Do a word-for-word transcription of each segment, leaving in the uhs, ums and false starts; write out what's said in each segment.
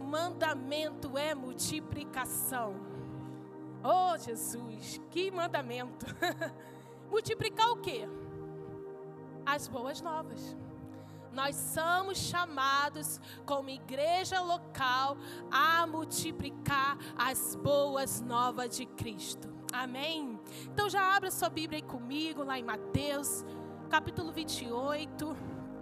mandamento é multiplicação. Oh, Jesus, que mandamento. Multiplicar o quê? As boas novas. Nós somos chamados como igreja local a multiplicar as boas novas de Cristo. Amém? Então já abra sua Bíblia aí comigo, lá em Mateus, capítulo vinte e oito,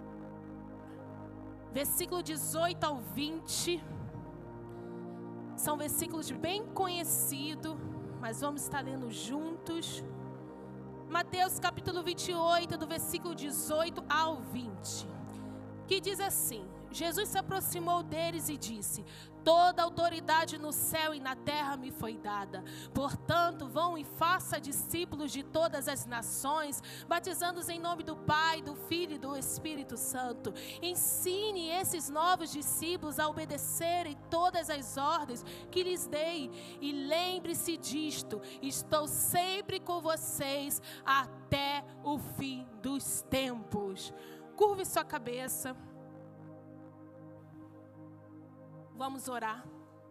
versículo dezoito ao vinte. São versículos bem conhecidos, mas vamos estar lendo juntos. Mateus capítulo vinte e oito, do versículo dezoito ao vinte. Que diz assim: Jesus se aproximou deles e disse: toda autoridade no céu e na terra me foi dada. Portanto, vão e façam discípulos de todas as nações, batizando-os em nome do Pai, do Filho e do Espírito Santo. Ensine esses novos discípulos a obedecerem todas as ordens que lhes dei. E lembre-se disto: estou sempre com vocês até o fim dos tempos. Curve sua cabeça. Vamos orar.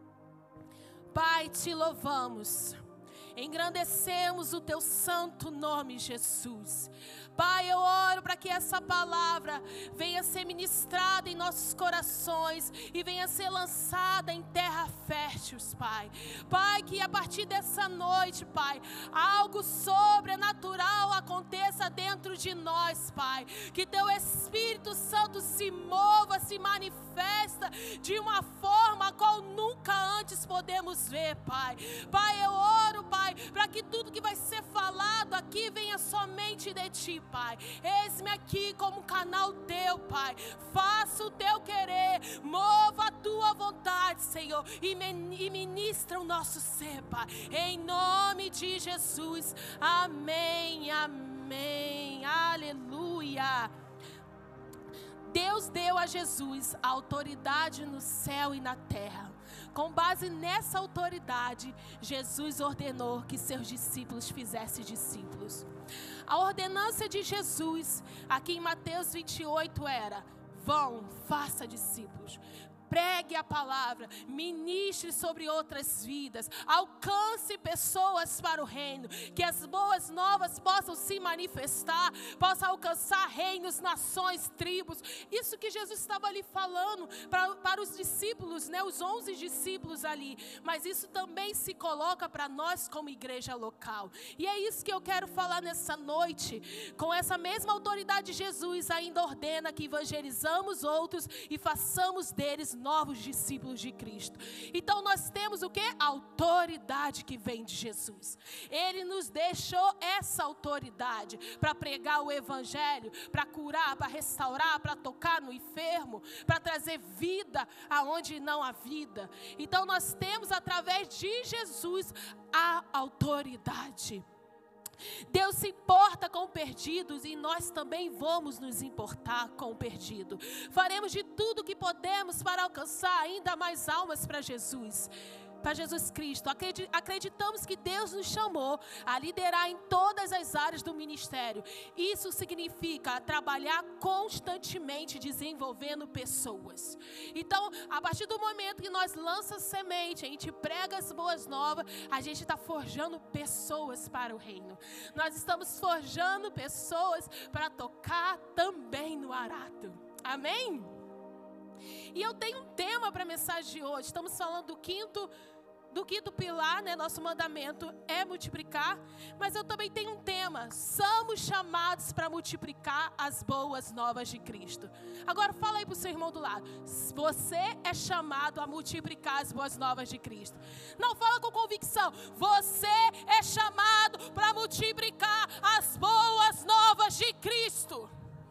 Pai, te louvamos. Engrandecemos o teu santo nome, Jesus. Pai, eu oro para que essa palavra venha ser ministrada em nossos corações e venha ser lançada em terra fértil, Pai. Pai, que a partir dessa noite, Pai, algo sobrenatural aconteça dentro de nós, Pai. Que teu Espírito Santo se mova, se manifesta de uma forma a qual nunca antes podemos ver, Pai. Pai, eu oro, Pai, para que tudo que vai ser falado aqui venha somente de Ti, Pai. Eis-me aqui como canal Teu, Pai. Faça o Teu querer, mova a Tua vontade, Senhor, e ministra o nosso ser, Pai. Em nome de Jesus, amém, amém, aleluia. Deus deu a Jesus a autoridade no céu e na terra. Com base nessa autoridade, Jesus ordenou que seus discípulos fizessem discípulos. A ordenança de Jesus, aqui em Mateus vinte e oito, era: vão, faça discípulos. Pregue a palavra, ministre sobre outras vidas, alcance pessoas para o reino, que as boas novas possam se manifestar, possam alcançar reinos, nações, tribos. Isso que Jesus estava ali falando para, para os discípulos, né, os onze discípulos ali, mas isso também se coloca para nós como igreja local. E é isso que eu quero falar nessa noite. Com essa mesma autoridade, Jesus ainda ordena que evangelizamos outros e façamos deles novos discípulos de Cristo. Então nós temos o que? A autoridade que vem de Jesus. Ele nos deixou essa autoridade para pregar o evangelho, para curar, para restaurar, para tocar no enfermo, para trazer vida aonde não há vida. Então nós temos através de Jesus a autoridade. Deus se importa com perdidos e nós também vamos nos importar com o perdido. Faremos de tudo que podemos para alcançar ainda mais almas para Jesus. Para Jesus Cristo. Acreditamos que Deus nos chamou a liderar em todas as áreas do ministério. Isso significa trabalhar constantemente desenvolvendo pessoas. Então, a partir do momento que nós lançamos semente, a gente prega as boas novas, a gente está forjando pessoas para o reino. Nós estamos forjando pessoas para tocar também no arado. Amém? E eu tenho um tema para a mensagem de hoje. Estamos falando do quinto, do quinto pilar, né? Nosso mandamento é multiplicar. Mas eu também tenho um tema. Somos chamados para multiplicar as boas novas de Cristo. Agora fala aí para o seu irmão do lado. Você é chamado a multiplicar as boas novas de Cristo. Não, fala com convicção. Você é chamado para multiplicar as boas novas de Cristo.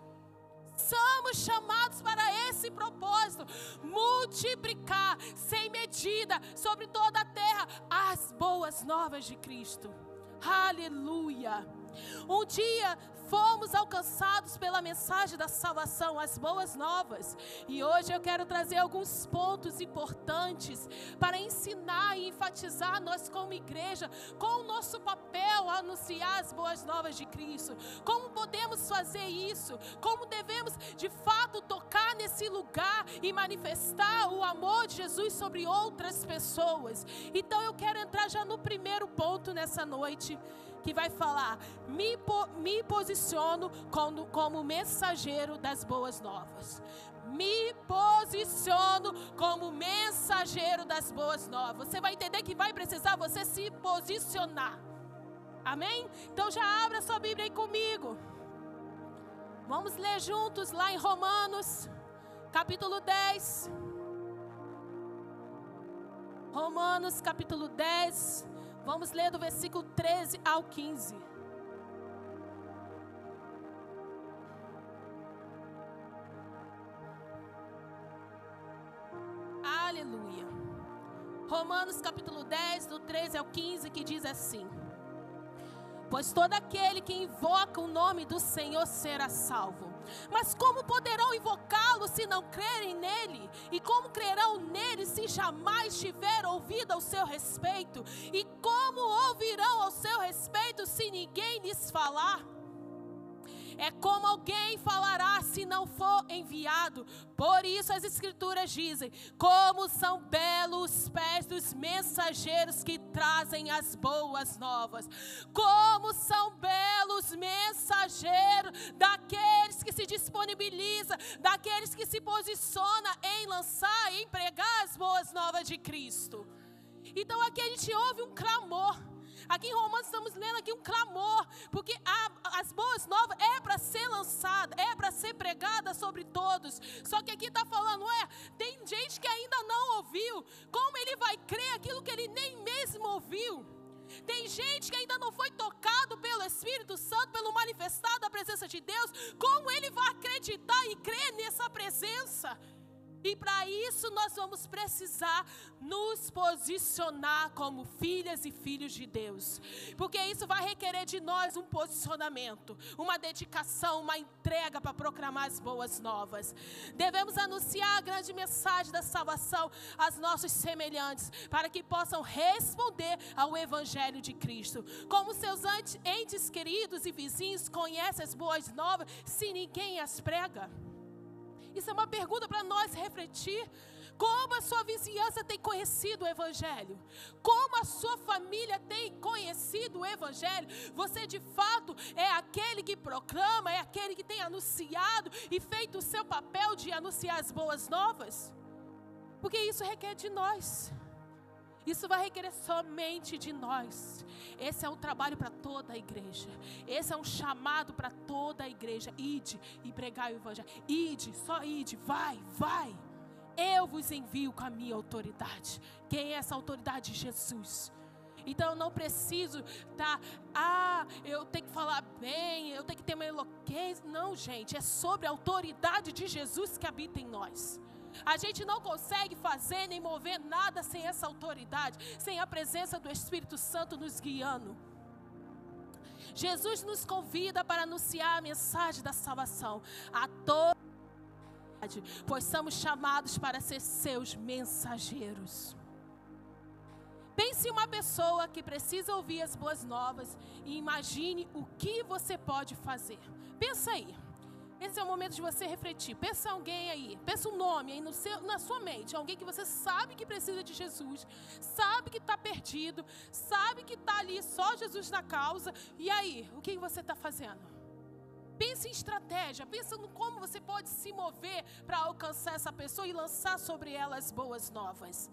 Somos chamados para esse propósito, multiplicar sem medida sobre toda a terra as boas novas de Cristo. Aleluia. Um dia fomos alcançados pela mensagem da salvação, as boas novas. E hoje eu quero trazer alguns pontos importantes para ensinar e enfatizar nós como igreja, com o nosso papel a anunciar as boas novas de Cristo. Como podemos fazer isso? Como devemos de fato tocar nesse lugar e manifestar o amor de Jesus sobre outras pessoas. Então eu quero entrar já no primeiro ponto nessa noite, que vai falar, me, me posiciono como, como mensageiro das boas novas. Me posiciono como mensageiro das boas novas. Você vai entender que vai precisar você se posicionar. Amém? Então já abra sua Bíblia aí comigo. Vamos ler juntos lá em Romanos, capítulo dez. Romanos, capítulo dez. Vamos ler do versículo treze ao quinze. Aleluia. Romanos capítulo dez, do treze ao quinze, que diz assim: pois todo aquele que invoca o nome do Senhor será salvo. Mas como poderão invocá-lo se não crerem nele? E como crerão nele se jamais tiver ouvido ao seu respeito? E como ouvirão ao seu respeito se ninguém lhes falar? É como alguém falará se não for enviado. Por isso as escrituras dizem, como são belos os pés dos mensageiros que trazem as boas novas. Como são belos mensageiros daqueles que se disponibilizam, daqueles que se posicionam em lançar e em pregar as boas novas de Cristo. Então aqui a gente ouve um clamor. Aqui em Romanos estamos lendo aqui um clamor, porque a, as boas novas é para ser lançada, é para ser pregada sobre todos. Só que aqui está falando, é, tem gente que ainda não ouviu. Como ele vai crer aquilo que ele nem mesmo ouviu? Tem gente que ainda não foi tocado pelo Espírito Santo, pelo manifestar da presença de Deus. Como ele vai acreditar e crer nessa presença? E para isso nós vamos precisar nos posicionar como filhas e filhos de Deus. Porque isso vai requerer de nós um posicionamento, uma dedicação, uma entrega para proclamar as boas novas. Devemos anunciar a grande mensagem da salvação aos nossos semelhantes, para que possam responder ao Evangelho de Cristo. Como seus entes queridos e vizinhos conhecem as boas novas se ninguém as prega? Isso é uma pergunta para nós refletir. Como a sua vizinhança tem conhecido o Evangelho? Como a sua família tem conhecido o Evangelho? Você de fato é aquele que proclama, é aquele que tem anunciado e feito o seu papel de anunciar as boas novas? Porque isso requer de nós. Isso vai requerer somente de nós. Esse é um trabalho para toda a igreja. Esse é um chamado para toda a igreja. Ide e pregai o Evangelho. Ide, só ide, vai, vai. Eu vos envio com a minha autoridade. Quem é essa autoridade? Jesus. Então eu não preciso tá, ah, eu tenho que falar bem, eu tenho que ter uma eloquência. Não, gente, é sobre a autoridade de Jesus que habita em nós. A gente não consegue fazer nem mover nada sem essa autoridade, sem a presença do Espírito Santo nos guiando. Jesus nos convida para anunciar a mensagem da salvação a toda a humanidade, pois somos chamados para ser seus mensageiros. Pense em uma pessoa que precisa ouvir as boas novas e imagine o que você pode fazer. Pensa aí. Esse é o momento de você refletir. Pensa alguém aí, pensa um nome aí no seu, na sua mente. Alguém que você sabe que precisa de Jesus, sabe que está perdido, sabe que está ali só Jesus na causa. E aí, o que você está fazendo? Pense em estratégia, pense no como você pode se mover para alcançar essa pessoa e lançar sobre ela as boas novas.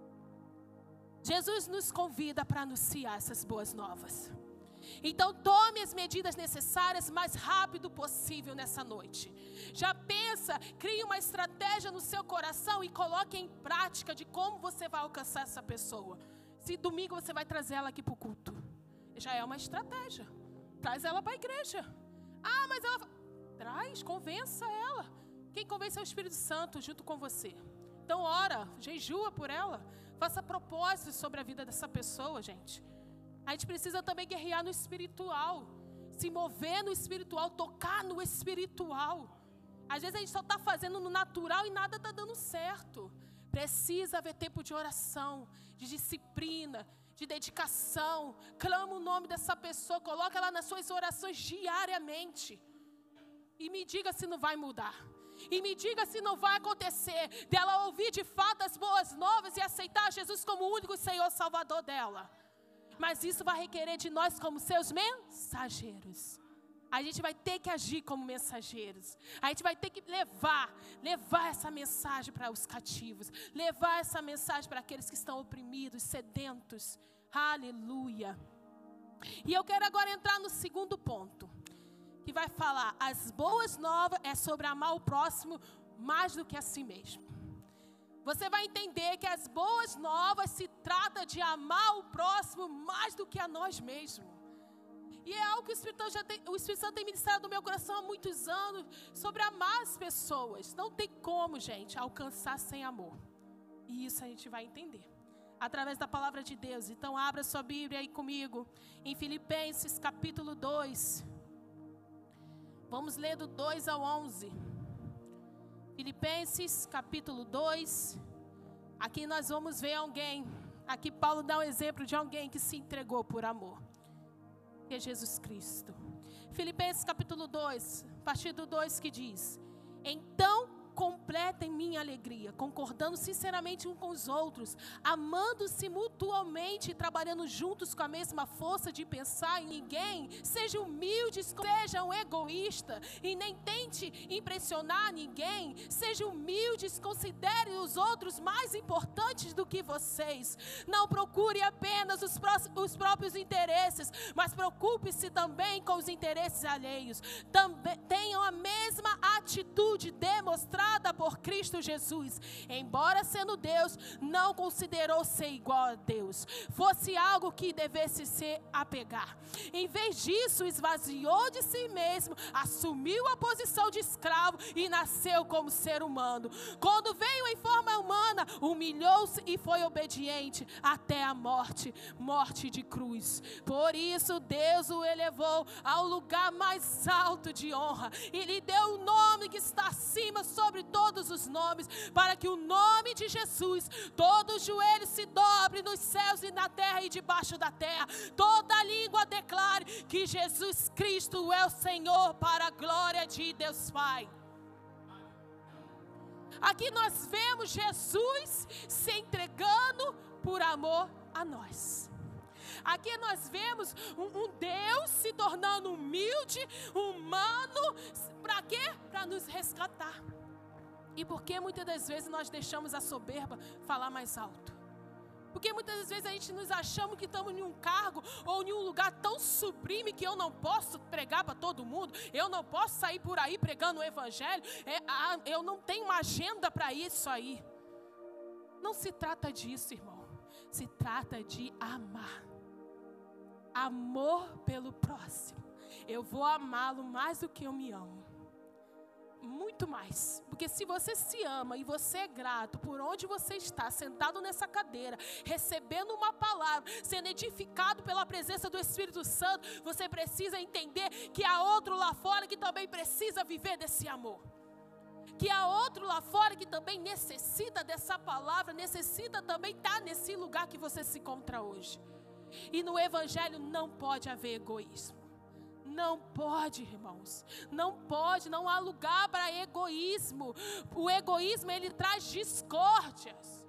Jesus nos convida para anunciar essas boas novas. Então tome as medidas necessárias o mais rápido possível nessa noite. Já pensa, crie uma estratégia no seu coração e coloque em prática de como você vai alcançar essa pessoa. Se domingo você vai trazer ela aqui para o culto, já é uma estratégia. Traz ela para a igreja. Ah, mas ela... Traz, convença ela. Quem convence é o Espírito Santo junto com você. Então ora, jejua por ela. Faça propósitos sobre a vida dessa pessoa, gente. A gente precisa também guerrear no espiritual. se mover no espiritual, tocar no espiritual. Às vezes a gente só está fazendo no natural e nada está dando certo. Precisa haver tempo de oração, de disciplina, de dedicação. Clama o nome dessa pessoa, coloca ela nas suas orações diariamente. E me diga se não vai mudar. E me diga se não vai acontecer dela ouvir de fato as boas novas e aceitar Jesus como o único Senhor Salvador dela. Mas isso vai requerer de nós como seus mensageiros. A gente vai ter que agir como mensageiros. A gente vai ter que levar, levar essa mensagem para os cativos. Levar essa mensagem para aqueles que estão oprimidos, sedentos. Aleluia. E eu quero agora entrar no segundo ponto, que vai falar, as boas novas é sobre amar o próximo mais do que a si mesmo. Você vai entender que as boas novas se trata de amar o próximo mais do que a nós mesmos. E é algo que o Espírito Santo, já tem, o Espírito Santo tem ministrado no meu coração há muitos anos, sobre amar as pessoas. Não tem como, gente, alcançar sem amor. E isso a gente vai entender através da palavra de Deus. Então abra sua Bíblia aí comigo, em Filipenses capítulo dois. Vamos ler do dois ao onze. Filipenses capítulo dois. Aqui nós vamos ver alguém. Aqui Paulo dá um exemplo de alguém que se entregou por amor. Que é Jesus Cristo. Filipenses capítulo dois, a partir do dois, que diz: então completem minha alegria, concordando sinceramente uns com os outros, amando-se mutuamente e trabalhando juntos com a mesma força de pensar em ninguém. Sejam humildes, sejam egoístas e nem tente impressionar ninguém. Sejam humildes, considerem os outros mais importantes do que vocês. Não procure apenas os, pró os próprios interesses, mas preocupe-se também com os interesses alheios. Também tenham a mesma atitude demonstrada por Cristo Jesus. Embora sendo Deus, não considerou ser igual a Deus, fosse algo que devesse se apegar. Em vez disso, esvaziou de si mesmo, assumiu a posição de escravo e nasceu como ser humano. Quando veio em forma humana, humilhou-se e foi obediente até a morte, morte de cruz. Por isso Deus o elevou ao lugar mais alto de honra e lhe deu o nome que está acima sobre todos os nomes, para que o nome de Jesus, todo joelho se dobre nos céus e na terra e debaixo da terra, toda língua declare que Jesus Cristo é o Senhor, para a glória de Deus Pai. Aqui nós vemos Jesus se entregando por amor a nós. Aqui nós vemos um, um Deus se tornando humilde, humano. Para quê? Para nos resgatar. E por que muitas das vezes nós deixamos a soberba falar mais alto? Porque muitas das vezes a gente nos achamos que estamos em um cargo ou em um lugar tão sublime que eu não posso pregar para todo mundo, eu não posso sair por aí pregando o evangelho, é, ah, eu não tenho uma agenda para isso aí. Não se trata disso, irmão. Se trata de amar. Amor pelo próximo. Eu vou amá-lo mais do que eu me amo. Muito mais. Porque se você se ama e você é grato por onde você está, sentado nessa cadeira, recebendo uma palavra, sendo edificado pela presença do Espírito Santo, você precisa entender que há outro lá fora que também precisa viver desse amor. Que há outro lá fora que também necessita dessa palavra, necessita também estar nesse lugar que você se encontra hoje. E no Evangelho não pode haver egoísmo. Não pode, irmãos. Não pode, não há lugar para egoísmo. O egoísmo, ele traz discórdias.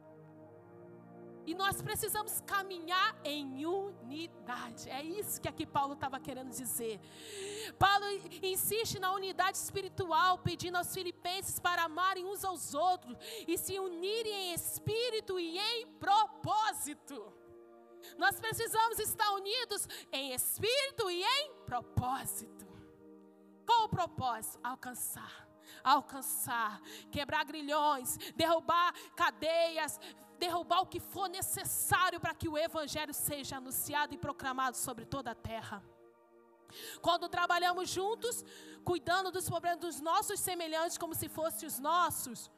E nós precisamos caminhar em unidade. É isso que aqui Paulo estava querendo dizer. Paulo insiste na unidade espiritual, pedindo aos filipenses para amarem uns aos outros e se unirem em espírito e em propósito. Nós precisamos estar unidos em espírito e em propósito. Qual o propósito? Alcançar, alcançar, quebrar grilhões, derrubar cadeias, derrubar o que for necessário para que o evangelho seja anunciado e proclamado sobre toda a terra. Quando trabalhamos juntos, cuidando dos problemas dos nossos semelhantes como se fossem os nossos,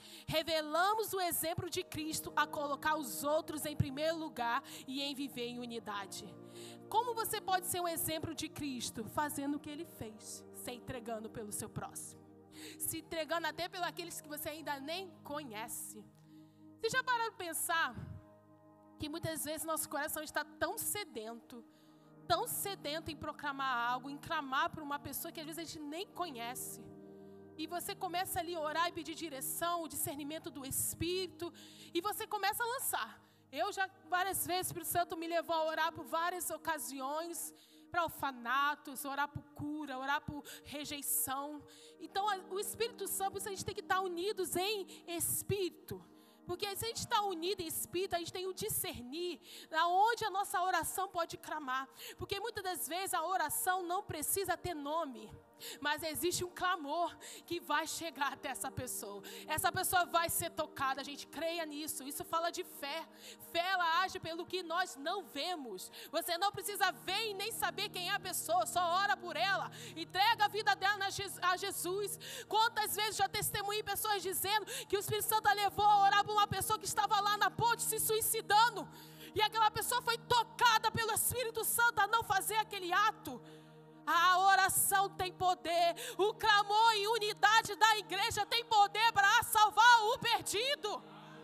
Revelamos o exemplo de Cristo a colocar os outros em primeiro lugar e em viver em unidade. Como você pode ser um exemplo de Cristo? Fazendo o que Ele fez, se entregando pelo seu próximo. Se entregando até pelos aqueles que você ainda nem conhece. Você já parou para pensar que muitas vezes nosso coração está tão sedento, tão sedento em proclamar algo, em clamar por uma pessoa que às vezes a gente nem conhece. E você começa ali a orar e pedir direção, o discernimento do Espírito, e você começa a lançar. Eu já várias vezes, o Espírito Santo me levou a orar por várias ocasiões, para orfanatos, orar por cura, orar por rejeição. Então, o Espírito Santo, a gente tem que estar unidos em Espírito. Porque se a gente está unido em Espírito, a gente tem o discernir aonde a nossa oração pode clamar. Porque muitas das vezes a oração não precisa ter nome. Mas existe um clamor que vai chegar até essa pessoa. Essa pessoa vai ser tocada, a gente creia nisso. Isso fala de fé. Fé, ela age pelo que nós não vemos. Você não precisa ver e nem saber quem é a pessoa. Só ora por ela. Entrega a vida dela a Jesus. Quantas vezes já testemunhei pessoas dizendo que o Espírito Santo a levou a orar por uma pessoa que estava lá na ponte se suicidando. E aquela pessoa foi tocada pelo Espírito Santo a não fazer aquele ato. A oração tem poder, o clamor e unidade da igreja tem poder para salvar o perdido.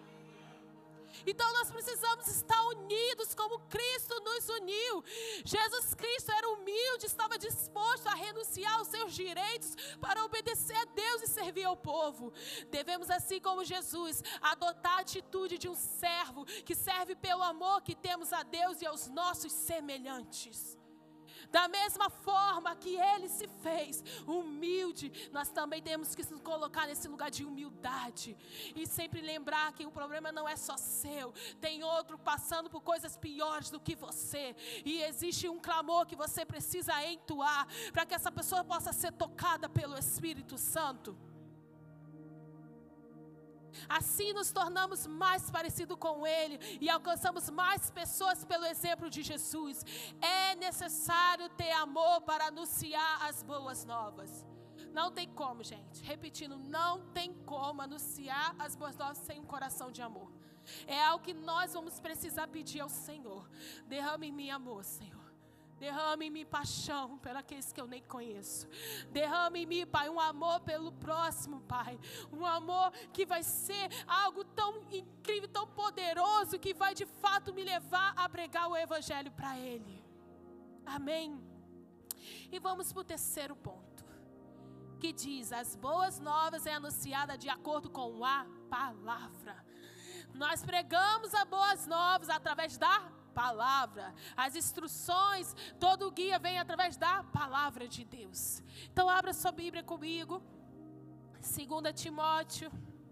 Então nós precisamos estar unidos como Cristo nos uniu. Jesus Cristo era humilde, estava disposto a renunciar aos seus direitos para obedecer a Deus e servir ao povo. Devemos, assim como Jesus, adotar a atitude de um servo que serve pelo amor que temos a Deus e aos nossos semelhantes. Da mesma forma que Ele se fez humilde, nós também temos que nos colocar nesse lugar de humildade. E sempre lembrar que o problema não é só seu. Tem outro passando por coisas piores do que você. E existe um clamor que você precisa entoar para que essa pessoa possa ser tocada pelo Espírito Santo. Assim nos tornamos mais parecidos com Ele e alcançamos mais pessoas pelo exemplo de Jesus. É necessário ter amor para anunciar as boas novas. Não tem como, gente. Repetindo, não tem como anunciar as boas novas sem um coração de amor. É algo que nós vamos precisar pedir ao Senhor. Derrame em mim amor, Senhor. Derrame em mim paixão por aqueles que eu nem conheço. Derrame em mim, Pai, um amor pelo próximo, Pai. Um amor que vai ser algo tão incrível, tão poderoso, que vai de fato me levar a pregar o Evangelho para Ele. Amém? E vamos para o terceiro ponto, que diz: as boas novas é anunciada de acordo com a palavra. Nós pregamos as boas novas através da palavra. As instruções, todo o guia vem através da palavra de Deus. Então abra sua Bíblia comigo. Segunda Timóteo.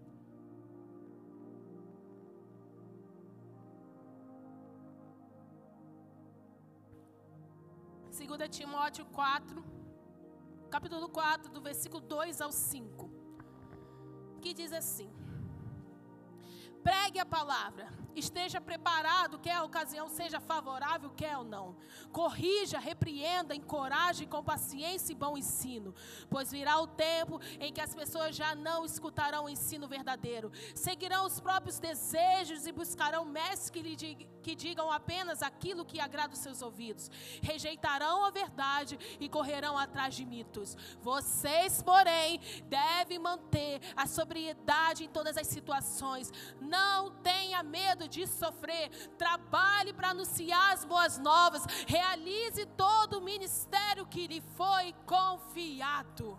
Segunda Timóteo quatro, capítulo quatro, do versículo dois ao cinco. Que diz assim: pregue a palavra, esteja preparado, quer a ocasião seja favorável, quer ou não. Corrija, repreenda, encoraje com paciência e bom ensino. Pois virá o tempo em que as pessoas já não escutarão o ensino verdadeiro. Seguirão os próprios desejos e buscarão mestres que, lhe dig- que digam apenas aquilo que agrada os seus ouvidos. Rejeitarão a verdade e correrão atrás de mitos. Vocês, porém, devem manter a sobriedade em todas as situações. Não tenha medo de sofrer. Trabalhe para anunciar as boas novas. Realize todo o ministério que lhe foi confiado.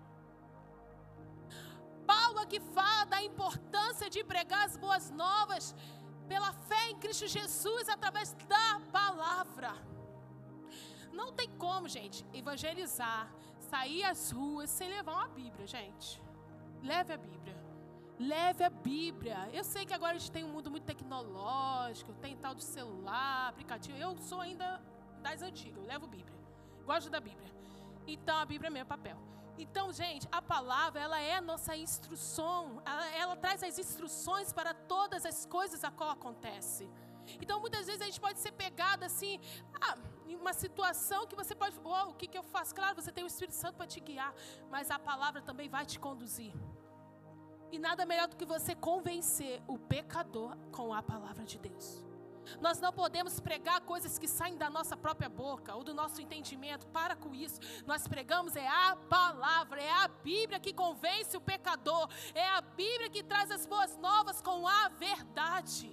Paulo aqui fala da importância de pregar as boas novas pela fé em Cristo Jesus através da palavra. Não tem como, gente, evangelizar, sair às ruas sem levar uma Bíblia, gente. Leve a Bíblia. Leve a Bíblia. Eu sei que agora a gente tem um mundo muito tecnológico, tem tal do celular, aplicativo. Eu sou ainda das antigas, eu levo Bíblia. Gosto da Bíblia. Então a Bíblia é meu papel. Então, gente, a palavra, ela é a nossa instrução. Ela, ela traz as instruções para todas as coisas a qual acontece. Então, muitas vezes a gente pode ser pegado assim, ah, em uma situação que você pode, oh, o que, que eu faço? Claro, você tem o Espírito Santo para te guiar, mas a palavra também vai te conduzir. E nada melhor do que você convencer o pecador com a palavra de Deus. Nós não podemos pregar coisas que saem da nossa própria boca ou do nosso entendimento. Para com isso. Nós pregamos é a palavra, é a Bíblia que convence o pecador, é a Bíblia que traz as boas novas com a verdade.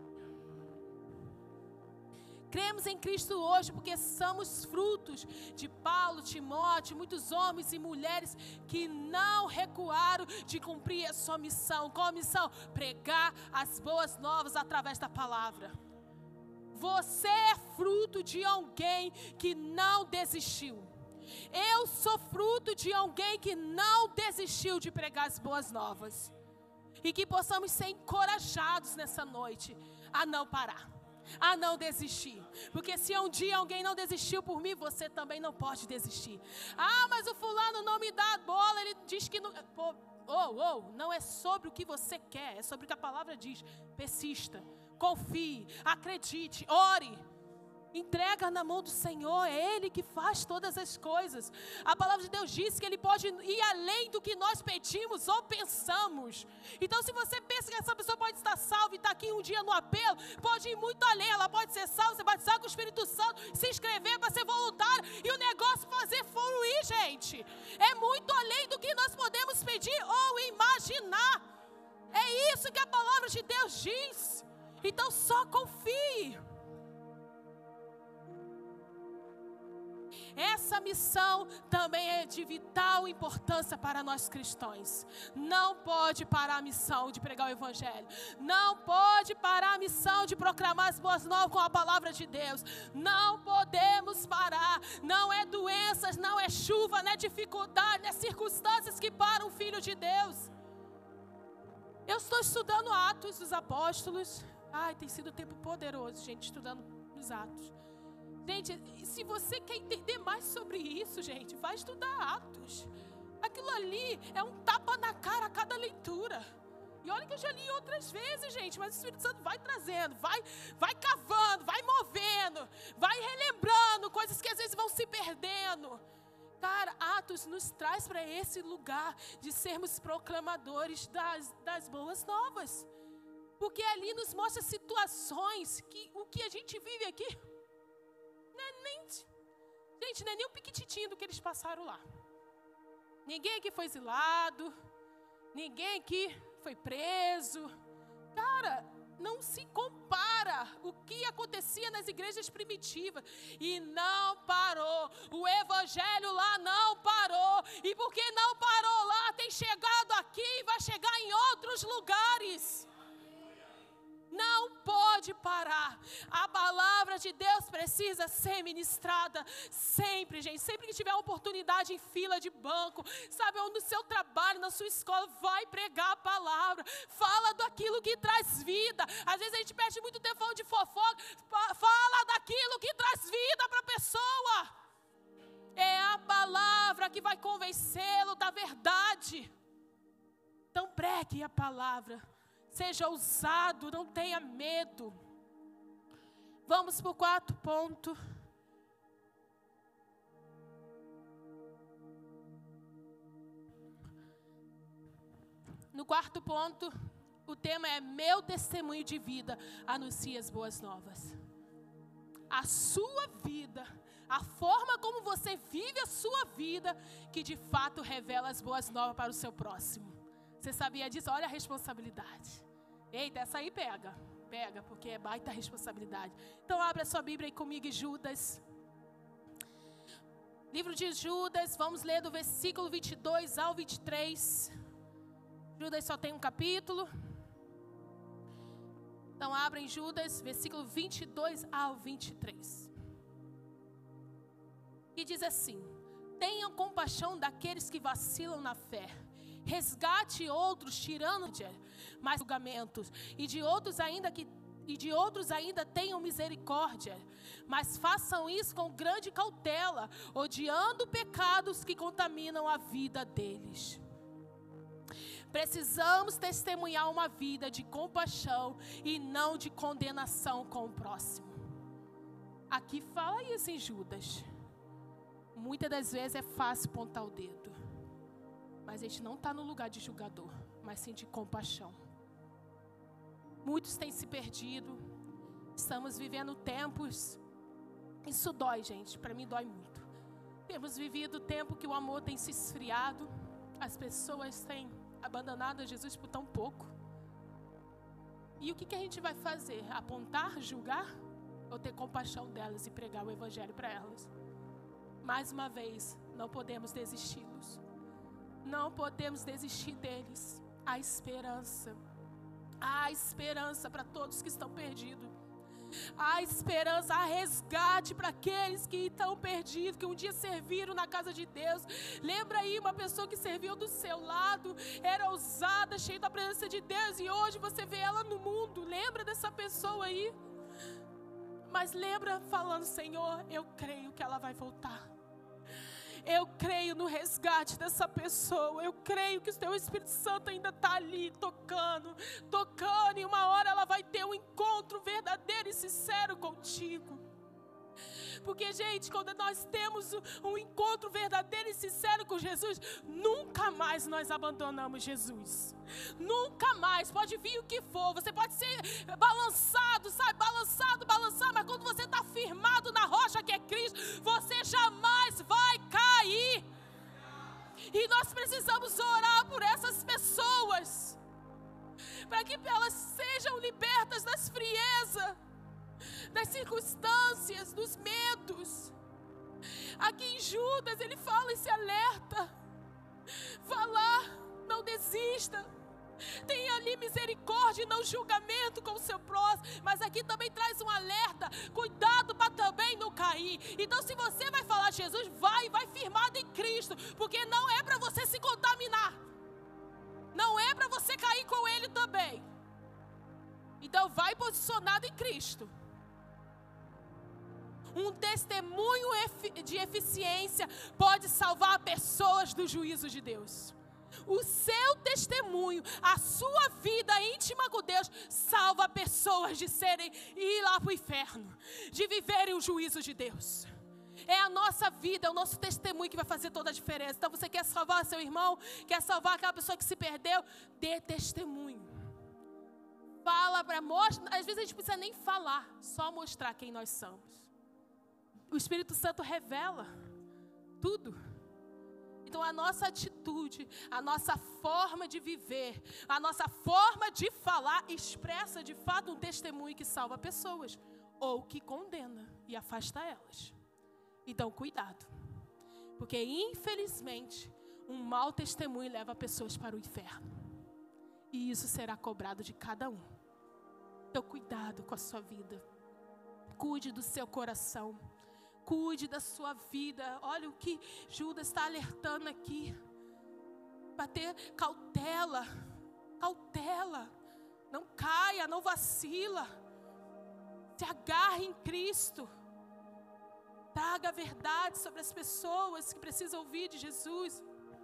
Cremos em Cristo hoje porque somos frutos de Paulo, Timóteo, muitos homens e mulheres que não recuaram de cumprir a sua missão. Qual a missão? Pregar as boas novas através da palavra. Você é fruto de alguém que não desistiu. Eu sou fruto de alguém que não desistiu de pregar as boas novas. E que possamos ser encorajados nessa noite a não parar, a não desistir. Porque se um dia alguém não desistiu por mim, você também não pode desistir. Ah, mas o fulano não me dá a bola, ele diz que não... Pô, oh, oh, não é sobre o que você quer, é sobre o que a palavra diz. Persista, confie, acredite, ore. Entrega na mão do Senhor, é Ele que faz todas as coisas. A palavra de Deus diz que Ele pode ir além do que nós pedimos ou pensamos. Então, se você pensa que essa pessoa pode estar salva e está aqui um dia no apelo, pode ir muito além. Ela pode ser salva, ser batizada com o Espírito Santo, se inscrever para ser voluntário e o negócio fazer fluir, gente. É muito além do que nós podemos pedir ou imaginar. É isso que a palavra de Deus diz. Então, só confie. Essa missão também é de vital importância para nós cristãos. Não pode parar a missão de pregar o Evangelho. Não pode parar a missão de proclamar as boas novas com a palavra de Deus. Não podemos parar. Não é doenças, não é chuva, não é dificuldade, não é circunstâncias que param o Filho de Deus. Eu estou estudando Atos dos Apóstolos. Ai, tem sido um tempo poderoso, gente, estudando os Atos. Gente, se você quer entender mais sobre isso, gente, vai estudar Atos. Aquilo ali é um tapa na cara a cada leitura. E olha que eu já li outras vezes, gente, mas o Espírito Santo vai trazendo, vai, vai cavando, vai movendo, vai relembrando coisas que às vezes vão se perdendo. Cara, Atos nos traz para esse lugar de sermos proclamadores das, das boas novas. Porque ali nos mostra situações que o que a gente vive aqui... Não é nem, gente, não é nem um piquititinho do que eles passaram lá. Ninguém aqui foi exilado, ninguém aqui foi preso. Cara, não se compara o que acontecia nas igrejas primitivas. E não parou, o Evangelho lá não parou. E porque não parou lá, tem chegado aqui e vai chegar em outros lugares. Não pode parar. A palavra de Deus precisa ser ministrada sempre, gente. Sempre que tiver oportunidade em fila de banco, sabe, ou no seu trabalho, na sua escola, vai pregar a palavra. Fala daquilo que traz vida. Às vezes a gente perde muito tempo falando de fofoca. Fala daquilo que traz vida para a pessoa. É a palavra que vai convencê-lo da verdade. Então pregue a palavra. Seja ousado, não tenha medo. Vamos para o quarto ponto. No quarto ponto, o tema é meu testemunho de vida anuncia as boas novas. A sua vida, a forma como você vive a sua vida, que de fato revela as boas novas para o seu próximo. Você sabia disso? Olha a responsabilidade. Eita, essa aí pega. Pega, porque é baita responsabilidade. Então abre a sua Bíblia aí comigo em Judas. Livro de Judas, vamos ler do versículo vinte e dois ao vinte e três. Judas só tem um capítulo. Então abra em Judas, versículo vinte e dois ao vinte e três. E diz assim: tenham compaixão daqueles que vacilam na fé. Resgate outros tirando mais julgamentos, e de outros ainda que e de outros ainda tenham misericórdia, mas façam isso com grande cautela, odiando pecados que contaminam a vida deles. Precisamos testemunhar uma vida de compaixão e não de condenação com o próximo. Aqui fala isso em Judas. Muitas das vezes é fácil apontar o dedo, mas a gente não está no lugar de julgador. mas sim de compaixão. Muitos têm se perdido. Estamos vivendo tempos. Isso dói, gente. Para mim dói muito. Temos vivido tempo que o amor tem se esfriado. As pessoas têm abandonado Jesus por tão pouco. E o que, que a gente vai fazer? Apontar, julgar? Ou ter compaixão delas e pregar o evangelho para elas? Mais uma vez, não podemos desisti-los. Não podemos desistir deles. Há esperança. Há esperança para todos que estão perdidos. Há esperança, há resgate para aqueles que estão perdidos, que um dia serviram na casa de Deus. Lembra aí uma pessoa que serviu do seu lado, era ousada, cheia da presença de Deus, e hoje você vê ela no mundo. Lembra dessa pessoa aí? Mas lembra falando: Senhor, eu creio que ela vai voltar. Eu creio no resgate dessa pessoa. Eu creio que o Teu Espírito Santo ainda está ali tocando, tocando, e uma hora ela vai ter um encontro verdadeiro e sincero contigo. Porque, gente, quando nós temos um encontro verdadeiro e sincero com Jesus, nunca mais nós abandonamos Jesus. Nunca mais, pode vir o que for, você pode ser balançado, sabe, balançado, balançado, mas quando você está firmado na rocha que é Cristo, você jamais vai cair. E nós precisamos orar por essas pessoas, para que elas sejam libertas das friezas, das circunstâncias, dos medos. Aqui em Judas ele fala esse alerta: falar, não desista, tenha ali misericórdia e não julgamento com o seu próximo. Mas aqui também traz um alerta: cuidado para também não cair. Então, se você vai falar de Jesus, vai, vai firmado em Cristo, porque não é para você se contaminar, não é para você cair com Ele também. Então vai posicionado em Cristo. Um testemunho de eficiência pode salvar pessoas do juízo de Deus. O seu testemunho, a sua vida íntima com Deus, salva pessoas de serem, ir lá para o inferno, de viverem o juízo de Deus. É a nossa vida, é o nosso testemunho que vai fazer toda a diferença. Então você quer salvar seu irmão, quer salvar aquela pessoa que se perdeu, dê testemunho. Fala para mostrar, às vezes a gente não precisa nem falar, só mostrar quem nós somos. O Espírito Santo revela tudo. Então a nossa atitude, a nossa forma de viver, a nossa forma de falar expressa de fato um testemunho que salva pessoas ou que condena e afasta elas. Então cuidado, porque infelizmente um mau testemunho leva pessoas para o inferno, e isso será cobrado de cada um. Então cuidado com a sua vida, cuide do seu coração, cuide da sua vida. Olha o que Judas está alertando aqui, para ter cautela, cautela, não caia, não vacila, se agarre em Cristo, traga a verdade sobre as pessoas que precisam ouvir de Jesus.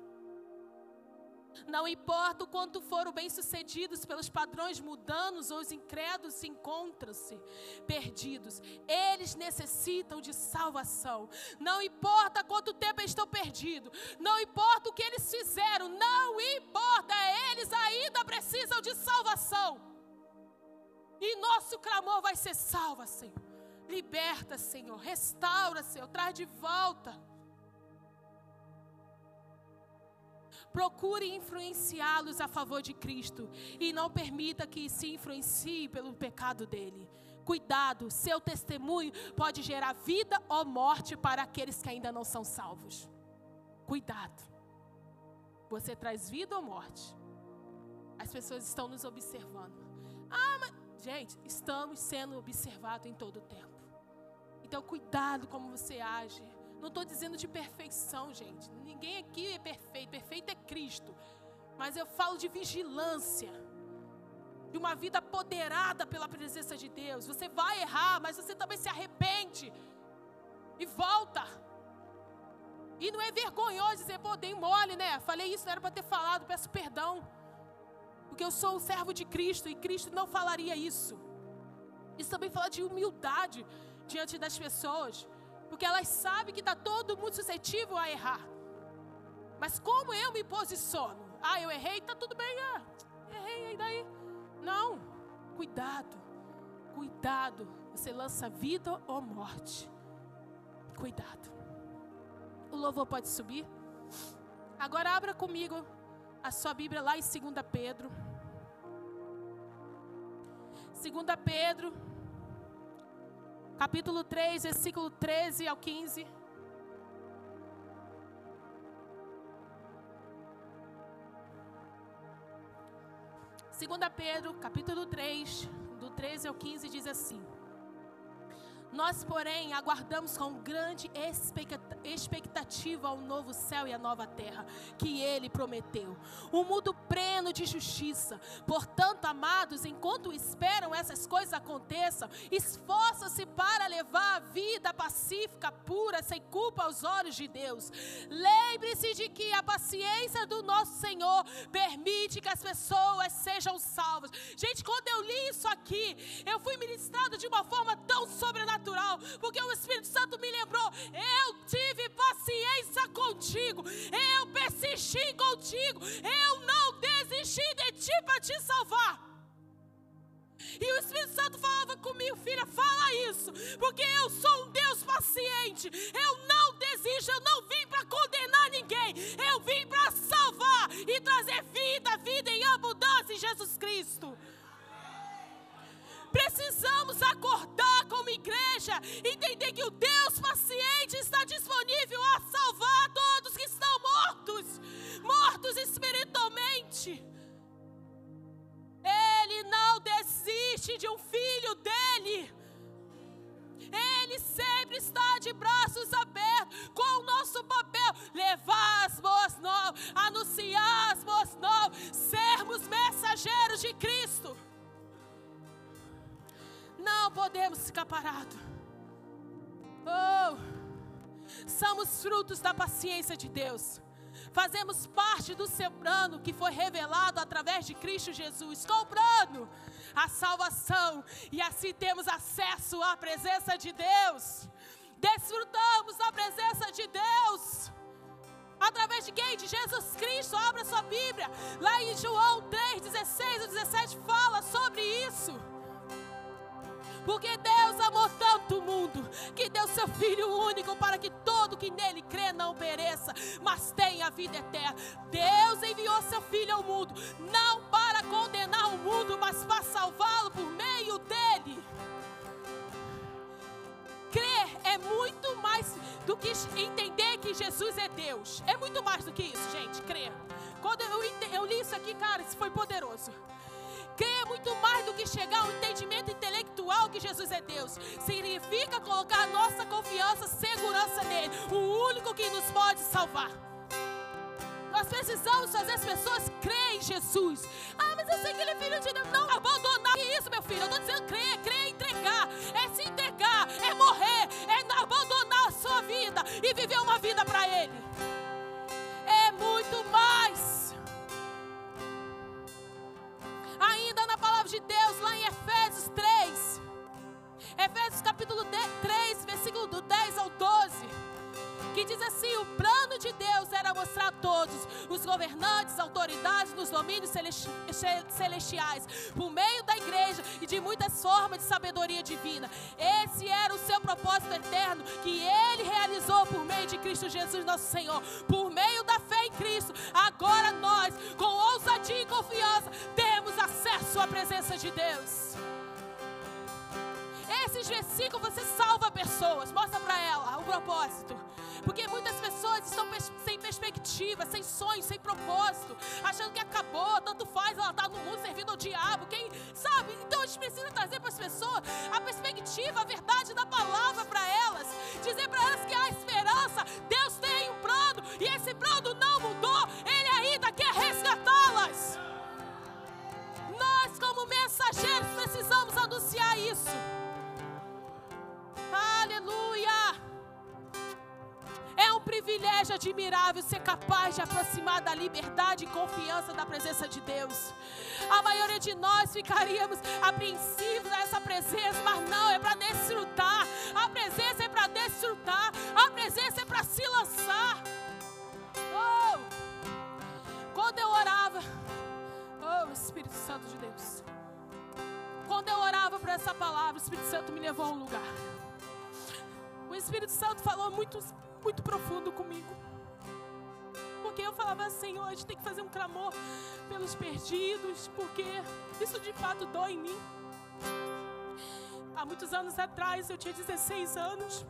Não importa o quanto foram bem-sucedidos pelos padrões mundanos, ou os incrédulos encontram-se perdidos, eles necessitam de salvação. Não importa quanto tempo eles estão perdidos, não importa o que eles fizeram, não importa, eles ainda precisam de salvação. E nosso clamor vai ser: salva, Senhor, liberta, Senhor, restaura, Senhor, traz de volta. Procure influenciá-los a favor de Cristo e não permita que se influencie pelo pecado dele. Cuidado, seu testemunho pode gerar vida ou morte para aqueles que ainda não são salvos. Cuidado. Você traz vida ou morte? As pessoas estão nos observando. Ah, mas, gente, estamos sendo observados em todo o tempo. Então cuidado como você age. Não estou dizendo de perfeição, gente. Ninguém aqui é perfeito. Perfeito é Cristo. Mas eu falo de vigilância. De uma vida apoderada pela presença de Deus. Você vai errar, mas você também se arrepende. E volta. E não é vergonhoso dizer: pô, dei mole, né? Falei isso, não era para ter falado, peço perdão. Porque eu sou um servo de Cristo e Cristo não falaria isso. Isso também fala de humildade diante das pessoas. Porque elas sabem que está todo mundo suscetível a errar. Mas como eu me posiciono? Ah, eu errei, tá tudo bem. Ah, errei, e daí? Não, cuidado, cuidado. Você lança vida ou morte. Cuidado. O louvor pode subir. Agora abra comigo a sua Bíblia lá em Segunda Pedro. Segunda Pedro, capítulo três, versículo treze ao quinze. Segunda Pedro, capítulo três, do treze ao quinze, diz assim: nós, porém, aguardamos com grande expectativa ao novo céu e a nova terra, que Ele prometeu, um mundo pleno de justiça. Portanto, amados, enquanto esperam essas coisas aconteçam, esforçam-se para levar a vida pacífica, pura, sem culpa aos olhos de Deus. Lembre-se de que a paciência do nosso Senhor permite que as pessoas sejam salvas. Gente, quando eu li isso aqui, eu fui ministrado de uma forma tão sobrenatural, porque o Espírito Santo me lembrou: eu tive paciência contigo, eu persisti contigo, eu não desisti de ti para te salvar. E o Espírito Santo falava comigo: filha, fala isso, porque eu sou um Deus paciente, eu não desisto, eu não vim para condenar ninguém, eu vim para salvar e trazer vida, vida em abundância em Jesus Cristo. Precisamos acordar como igreja, entender que o Deus paciente está disponível a salvar todos que estão mortos, mortos espiritualmente. Ele não desiste de um filho dele. Ele sempre está de braços abertos, com o nosso papel: levar as boas novas, anunciar as boas novas, sermos mensageiros de Cristo. Não podemos ficar parados. Oh, somos frutos da paciência de Deus. Fazemos parte do seu plano que foi revelado através de Cristo Jesus. Qual o plano? A salvação. E assim temos acesso à presença de Deus. Desfrutamos da presença de Deus. Através de quem? De Jesus Cristo. Abra sua Bíblia. Lá em João três, dezesseis e dezessete fala sobre isso. Porque Deus amou tanto o mundo, que deu seu Filho único, para que todo que nele crê não pereça, mas tenha a vida eterna. Deus enviou seu Filho ao mundo, não para condenar o mundo, mas para salvá-lo por meio dele. Crer é muito mais do que entender que Jesus é Deus. É muito mais do que isso, gente, crer. Quando eu, eu li isso aqui, cara, isso foi poderoso. Crer é muito mais do que chegar ao entendimento intelectual que Jesus é Deus. Significa colocar nossa confiança, segurança nele, o único que nos pode salvar. Nós precisamos fazer as pessoas crerem em Jesus. Ah, mas eu sei que ele é filho de Deus. Não, abandonar. Que isso, meu filho? Eu estou dizendo crer, crer é entregar, é se entregar, é morrer, é abandonar a sua vida e viver uma vida para ele. É muito mais. Ainda na palavra de Deus, lá em Efésios três, Efésios capítulo três, versículo do dez ao doze, que diz assim: o plano de Deus era mostrar a todos os governantes, autoridades nos domínios celesti- celestiais, por meio da igreja e de muitas formas de sabedoria divina. Esse era o seu propósito eterno, que ele realizou por meio de Cristo Jesus nosso Senhor. Por meio da fé em Cristo, agora nós, com ousadia e confiança, temos acesso à presença de Deus. Esses versículos, você salva pessoas. Mostra para ela o propósito. Porque muitas pessoas estão sem perspectiva, sem sonho, sem propósito, achando que acabou, tanto faz, ela está no mundo servindo ao diabo, quem sabe? Então a gente precisa trazer para as pessoas a perspectiva, a verdade da palavra para elas, dizer para elas que há esperança. Deus tem um plano e esse plano não mudou, Ele ainda quer resgatá-las. Nós, como mensageiros, precisamos anunciar isso. Aleluia! É um privilégio admirável ser capaz de aproximar da liberdade e confiança da presença de Deus. A maioria de nós ficaríamos apreensivos a essa presença, mas não, é para desfrutar. A presença é para desfrutar. A presença é para se lançar. Oh! Quando eu orava, oh Espírito Santo de Deus, quando eu orava para essa palavra, o Espírito Santo me levou a um lugar. O Espírito Santo falou muito, muito profundo comigo. Porque eu falava, Senhor, a gente tem que fazer um clamor pelos perdidos, porque isso de fato dói em mim. Há muitos anos atrás, eu tinha dezesseis anos,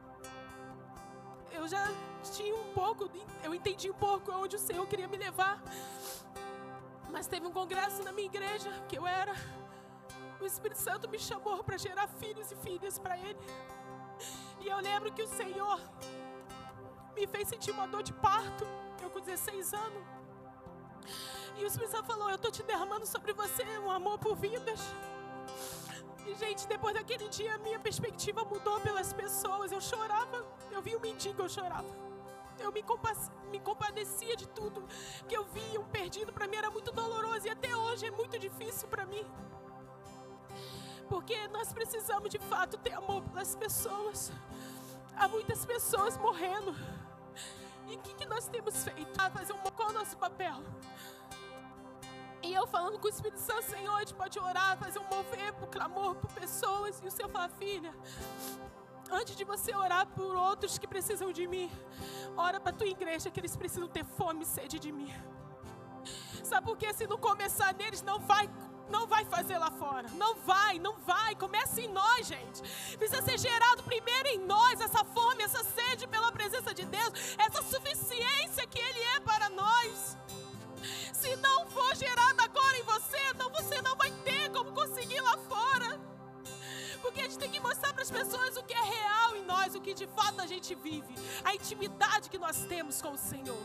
eu já tinha um pouco, eu entendi um pouco onde o Senhor queria me levar. Mas teve um congresso na minha igreja, que eu era, o Espírito Santo me chamou para gerar filhos e filhas para Ele. E eu lembro que o Senhor me fez sentir uma dor de parto, eu com dezesseis anos. E o Espírito Santo falou, eu estou te derramando sobre você um amor por vidas. E, gente, depois daquele dia, a minha perspectiva mudou pelas pessoas. Eu chorava, eu vi um mendigo, eu chorava. Eu me, compa- me compadecia de tudo que eu via, um perdido. Para mim era muito doloroso e até hoje é muito difícil para mim. Porque nós precisamos, de fato, ter amor pelas pessoas. Há muitas pessoas morrendo. E o que, que nós temos feito? Ah, fazer um, qual é o nosso papel? E eu falando com o Espírito Santo, Senhor, a gente pode orar, fazer um mover por clamor por pessoas. E o Senhor fala, filha, antes de você orar por outros que precisam de mim, ora para a tua igreja que eles precisam ter fome e sede de mim. Sabe por quê? Se não começar neles, não vai, não vai fazer lá fora. Não vai, não vai. Começa em nós, gente. Precisa ser gerado primeiro em nós essa fome, essa sede pela presença de Deus, essa suficiência que Ele é para nós. Se não for gerado agora em você, então você não vai ter como conseguir lá fora. Porque a gente tem que mostrar para as pessoas o que é real em nós, o que de fato a gente vive, a intimidade que nós temos com o Senhor.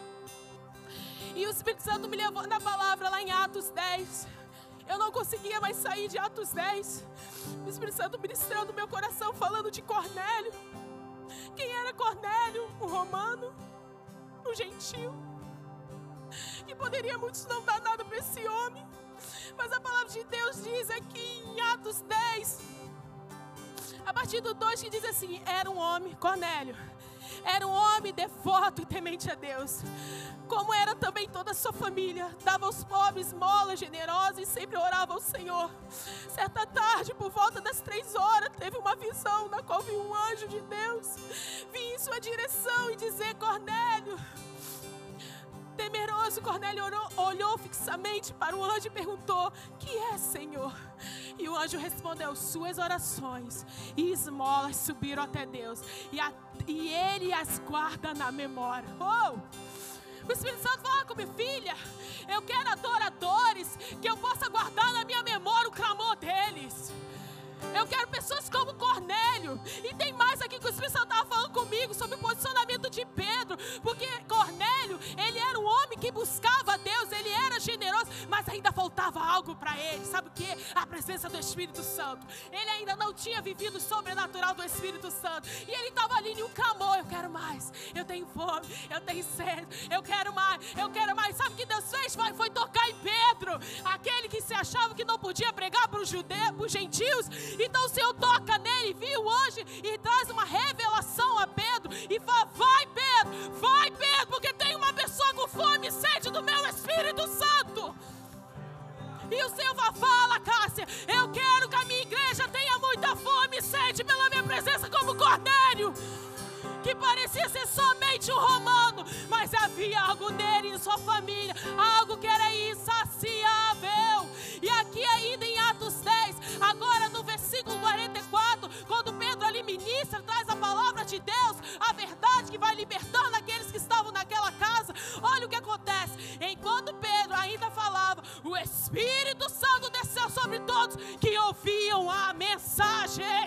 E o Espírito Santo me levou na palavra lá em Atos dez. Eu não conseguia mais sair de Atos dez. O Espírito Santo ministrando no meu coração, falando de Cornélio. Quem era Cornélio? Um romano, um gentio, que poderia muitos não dar nada para esse homem. Mas a palavra de Deus diz aqui em Atos dez, a partir do dois, que diz assim, era um homem, Cornélio, era um homem devoto e temente a Deus, como era também toda a sua família, dava aos pobres esmola generosa e sempre orava ao Senhor. Certa tarde, por volta das três horas, teve uma visão na qual viu um anjo de Deus vir em sua direção e dizer, Cornélio. Temeroso, Cornélio orou, olhou fixamente para o anjo e perguntou, que é, Senhor? E o anjo respondeu, suas orações e esmolas subiram até Deus, e, a, e Ele as guarda na memória. Oh! O Espírito Santo fala com minha filha, eu quero adoradores que eu possa guardar na minha memória o clamor deles. Eu quero pessoas como Cornélio. E tem mais aqui que o Espírito Santo estava falando comigo sobre o posicionamento de Pedro. Porque Cornélio, ele era um homem que buscava a Deus, ele era generoso, mas ainda faltava algo para ele. Sabe o que? A presença do Espírito Santo. Ele ainda não tinha vivido o sobrenatural do Espírito Santo. E ele estava ali em um clamor, eu quero mais, eu tenho fome, eu tenho sede, eu quero mais, eu quero mais. Sabe o que Deus fez? Foi, foi tocar em Pedro, aquele que se achava que não podia pregar para os judeus, para os gentios. Então o Senhor toca nele, viu hoje, e traz uma revelação a Pedro, e fala, vai Pedro, vai Pedro, porque tem uma pessoa com fome e sede do meu Espírito Santo. E o Senhor fala, fala Cássia, eu quero que a minha igreja tenha muita fome e sede pela minha presença como Cornélio, que parecia ser somente um romano, mas havia algo nele, em sua família, algo que era insaciável. E aqui ainda em Atos dez, agora no versículo quarenta e quatro, quando Pedro ali ministra, traz a palavra de Deus, a verdade que vai libertando aqueles que estavam naquela casa. Olha o que acontece, enquanto Pedro ainda falava, o Espírito Santo desceu sobre todos que ouviam a mensagem.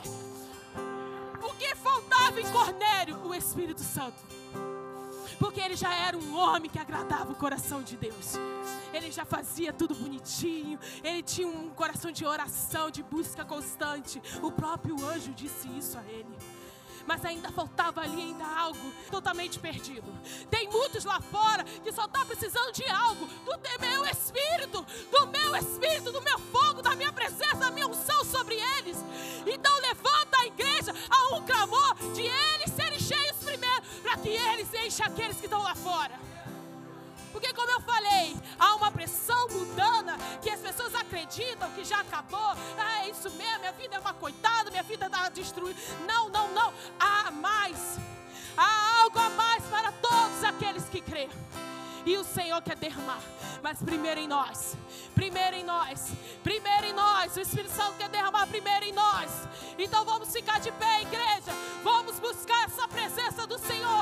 O que faltava em Cornélio? O Espírito Santo. Porque ele já era um homem que agradava o coração de Deus. Ele já fazia tudo bonitinho. Ele tinha um coração de oração, de busca constante. O próprio anjo disse isso a ele. Mas ainda faltava ali ainda algo totalmente perdido. Tem muitos lá fora que só estão precisando de algo. Do meu Espírito, do meu Espírito, do meu fogo, da minha presença, da minha unção sobre eles. Então levanta a igreja a um clamor de eles serem cheios primeiro, para que eles enchem aqueles que estão lá fora. Porque como eu falei, há uma pressão mundana que as pessoas acreditam que já acabou. Ah, é isso mesmo, minha vida é uma coitada, minha vida está destruída. Não, não, não. Há mais. Há algo a mais para todos aqueles que creem. E o Senhor quer derramar, mas primeiro em nós, primeiro em nós, primeiro em nós. O Espírito Santo quer derramar primeiro em nós. Então vamos ficar de pé, igreja. Vamos buscar essa presença do Senhor.